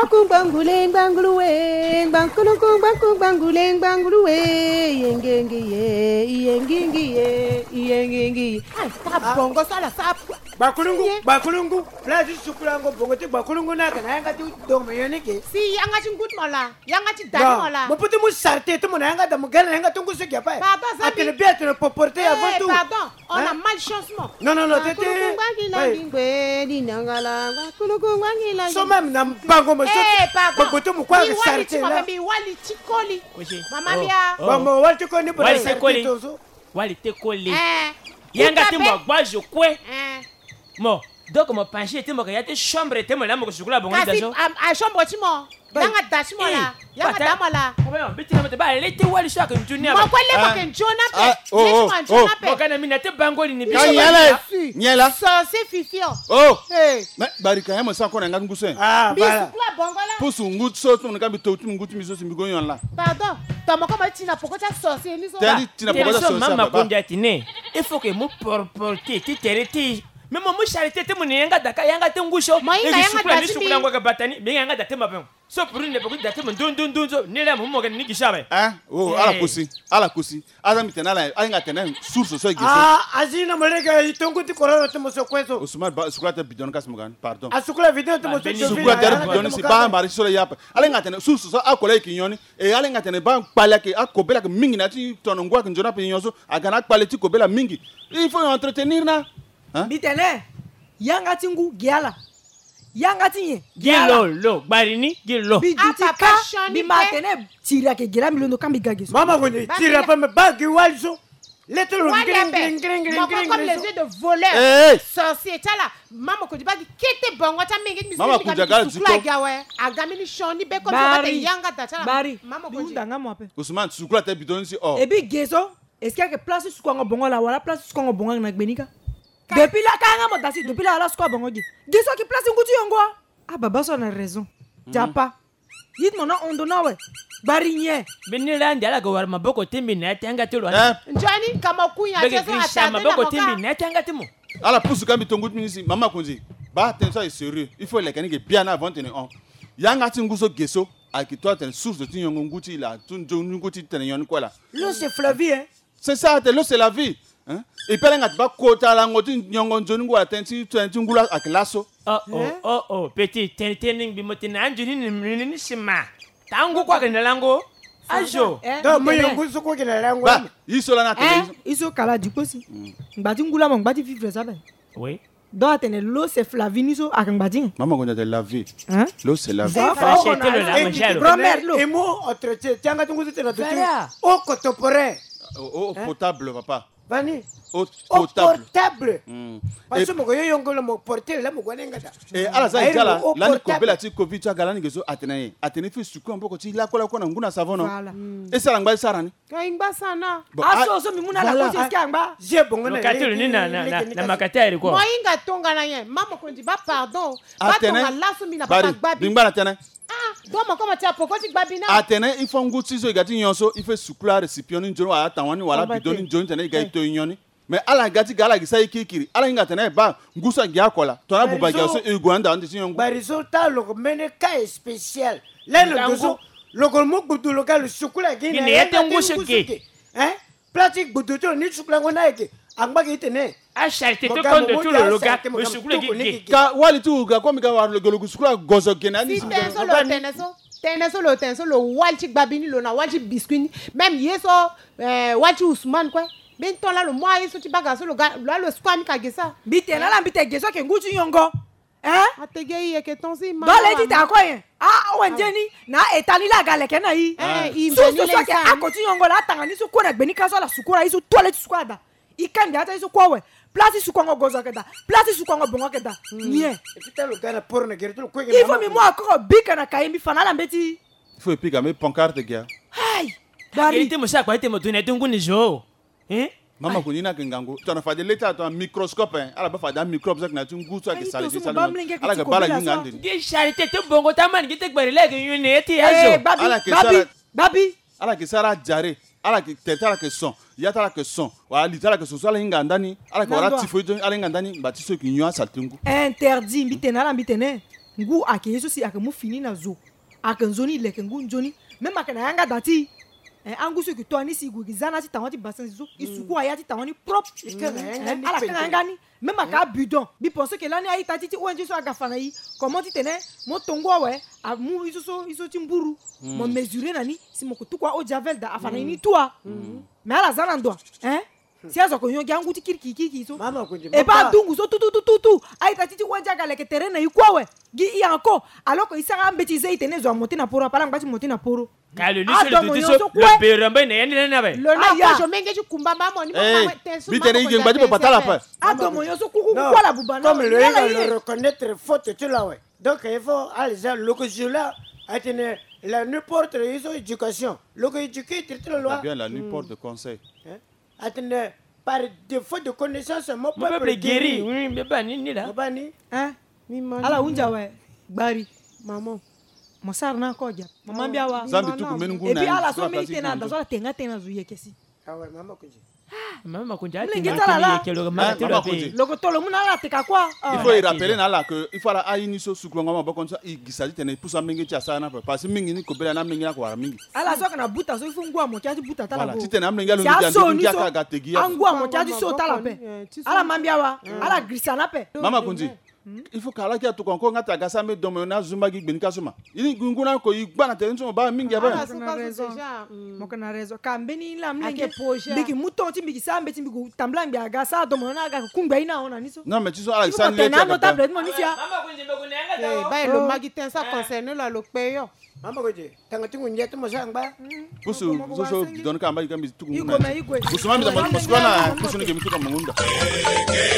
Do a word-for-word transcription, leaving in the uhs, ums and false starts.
bakung banguleng bangulueng bangkulung bakung banguleng banguluwe yengengi ye yengengi ye yengengi ah bongo sala sap bakulungu bakulungu plaji sukulango bongo te bakulungu na kana yanga tu dong me yone ke si yanga chingut mala yanga chi dan mala mo puti mu sarte te mo na yanga da mo gana yanga tungu se kia pa atele bien te po porter avant tout pardon on a malchancement non non non te te so même na bango mo so bongo te mo kwa sarte la wali chikoli mama bia bongo wali chikoli wali chikoli wali chikoli yanga te mo gwa je kwe mo donc mo pencher te mo ka yate chambre te mo la mo ko sukula bongo daso a chambre ti mo yanga dashi mo la yanga dama la ko ba biti na ba lete wali so ka njunia mo ko le ko ke njona pe oh oh mo kana mina te bango ni bi nyela nyela so c'est fifio oh eh mais barika yamo sa ko na ngangu so ah voilà sukula bongo la pusu ngut so to na ka bi to tu ngut mi so simbi go yon la pardon to mo ko ma tina poko cha sorcier ni so tadi tina poko cha sorcier mama kondia tine il faut que mo porter ti tereti même mo charité te mo yanga daka yanga te ngusho e sukula ni sukula ngo ka batani be yanga date mabon so pour ne pas date mo dun dun dun so ni la mo mo ni gishabe hein oh ala kusi ala kusi ala mitena la ala ngatena source so gisi ah azina mo lega itongo ti korona te mo so kweso Ousmane sukula te bidon kas mugan pardon asukula video te mo so sukula te bidon si ba mari so ya ala ngatena source so akola kinyoni e ala ngatena ba pala ke akobela ke mingi na ti tonongwa ke njona pe nyonso agana pala ti kobela mingi il faut entretenir na hein bitene yanga tingu giala yanga tinye gilo lo barini gilo bijutika bi matene tira ke gila milondo kambi gageso mama ko ni tira pa me bagi walso lettre ngring ngring ngring ngring comme les yeux de voleur sorcier tala mama ko di bagi kete bongo ta mingi mi mama ko jaga ziko gawe agamini shoni be ko ba te yanga ta tala bari mama ko di ndanga mo ape Ousmane sukula te bidon si oh e bi geso est-ce que place su ko bongo la wala place su ko bongo na gbenika depuis la kanga mo dasi depuis la la su ko bongo gi geso ki place ngutu yongo ah baba so na raison japa yit mo na ondo na we bari nye benira ndala go war maboko timbi na tanga tolo njani kama kunya teso atata maboko timbi na tanga timo ala pusu kambi tongut minisi mama konzi ba ten ça est sérieux il faut les kanike bien avant tenir on yanga tinguso geso aki toi ten source de tinyongo nguti la tunjo nguti ten yon quoi là l'eau c'est flavie hein c'est ça l'eau c'est la vie hein et puis ngat ba kota la ngoti nyongo nzoni ngwa tenti tenti ngula akilaso oh oh oh oh petit tening bi motina anjuni ni ni sima tangu kwa kana lango ajo do mo yongo suko kana lango ba iso la na tele iso kala dikosi ngati ngula mo ngati vivre ça ben oui do atene l'eau c'est flavie so akangbatin maman ko de la vie hein l'eau c'est la vie acheter le la manger grand-mère l'eau et mo entretien tianga tungu te na tutu o kotopore eau potable papa bani eau potable potable parce que mo yongo le mo porter la mo gwanenga da et ala za jala la ni kobela ti covid cha gala ni gezo atene atene fi suku mboko ti la kola kona nguna savono et ça ngba sarani kaimba sana aso so mimuna la kosi skamba je bongo na katelo ni na na na makatari ko moinga tonga na ye mama ko ndi ba pardon ba tonga la so mi na papa gbabi bingba na tene ah do mo ko ma ti apoko ti gbabi na atene il faut nguti so igati nyonso il faut sukula récipient ni njoro ata wani wala bidoni njoro tene igaito nyoni mais ala gati gala gisa ikikiri ala inga tene ba ngusa gya kola to na buba gya so igwanda andi nyongo ba resultat lo mene cas spécial là le dozo lo ko mo gudu lo ka sukula gi ni yete ngusa ke hein pratique gudu to ni sukula ngona yake angba gi tene a charité to kondo to lo ga sukula gi ka wali tu ga komi ga war lo gelo sukula gozo gena ni so lo tene so tene so lo tene so lo walchi gbabini lo na walchi biscuit même yeso euh walchi Ousmane quoi ben to la lo moi yeso ti baga so lo ga lo squani ka gesa bitena la bite geso ke ngutu yongo hein atege ye ke ton si ma dole ti ta ko yen ah wenjeni na etani la gale ke na yi eh i so so ke akoti yongo la tanga ni so ko na gbeni ka so la sukura iso toilet squada ikandi ata iso ko we place su kongo gozo keda place su kongo bongo keda nie eta lo gana porno gerto ko il faut mi mo akoko bika na kaimbi fanala mbeti il faut piga me pancarte gya hai bari te mo sa kwa te mo tune tungu ni jo hein mama ko nina kengango to na fade leta to microscope hein ala ba fada microbe zak na tungu to ke sale sale ala ga bala yinga ndi ge charité te bongo ta man ge te gbere le ge yune eti ajo babi babi ala ke sara jare ala ke tetala ke son yatala ke son wala litala ke so sala hinga ndani ala ke wala tifoido ala hinga ndani batiso ki nyo asaltungu interdit mbitena la mbitene ngu ake yeso si ake mu fini na zo ake nzoni leke ngu njoni même ake na yanga dati eh angu so ki to ani si gu gizana ti tawati basin zo isuku ayati tawani propre ala kana ngani même aka bidon bi penser que l'année ayi tati ti onje so aga fana yi comment ti tene mo tongo we amu iso so iso ti mburu mo mesurer nani si mo ko tukwa o javel da afana ni toi mais ala zana ndo hein si azo ko yongi angu ti kiriki kiki so e ba dungu so tu tu tu tu ayi tati ti onje aga leke terrain na yi kwa we gi i encore alors que isaka mbetize itene zo monter na poro pala ngati monter na poro Kalo lui sur le diso le beramba ne yani na be. Le na ya. Je menge ju kumba mama ni mama tensu. Bitene ngi ngba di papa la fa. Ado moyo so kuku kwa la bubana. Comme le le reconnaître faute tu là ouais. Donc il faut aller le que là atteindre la n'importe ils éducation. Le que éduquer traiter la loi. Bien la n'importe de conseil. Atteindre par défaut de connaissance mon peuple guéri. Oui, mais pas ni ni là. Pas ni. Hein? Ala unja we. Bari maman. Mosar na koja mama bia wa zambi tuku menu nguna e bi ala so me tena da so tenga tena zuye kesi ah ouais mama kunji mama kunji ati ngitala ke lo mama te lo pe lo ko tolo muna la te ka kwa il faut y rappeler na la que il faut la ayi ni so suklo ngoma bokon so i gisali tena pusa mingi cha sana parce mingi ni ko bela na mingi na ko mingi ala so kana buta so ifu ngwa mo chati buta tala bo voilà titena mingi lo ngi ngi aka gategi angwa mo chati so tala pe ala mambia wa ala grisana pe mama kunji il faut kala kia to konko ngata gasa me domo na zumba gi benika suma ini nguna ko igba na tenso ba mingi ba mo kana rezo kambeni la mlenge bigi muto ti bigi sambe ti bigi tambla ngi agasa domo na aga kungba ina ona niso non mais tu so ala san le na notable mo nisia mama kunji be kunenga da ba lo magi tensa concerne la lo peyo mama kunji tanga tingu nyeto mo sangba pusu so so don ka mba ikambi tuku iko me iko pusu mami da mo skona pusu ni ke mituka mungunda